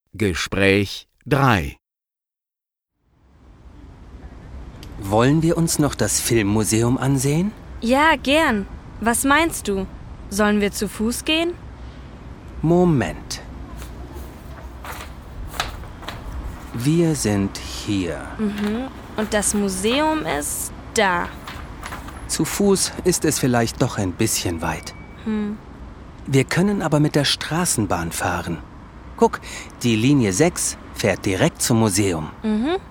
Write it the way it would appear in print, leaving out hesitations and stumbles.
Gespräch 3. Wollen wir uns noch das Filmmuseum ansehen? Ja, gern. Was meinst du? Sollen wir zu Fuß gehen? Moment. Wir sind hier. Und das Museum ist da. Zu Fuß ist es vielleicht doch ein bisschen weit. Wir können aber mit der Straßenbahn fahren. Guck, die Linie 6 fährt direkt zum Museum.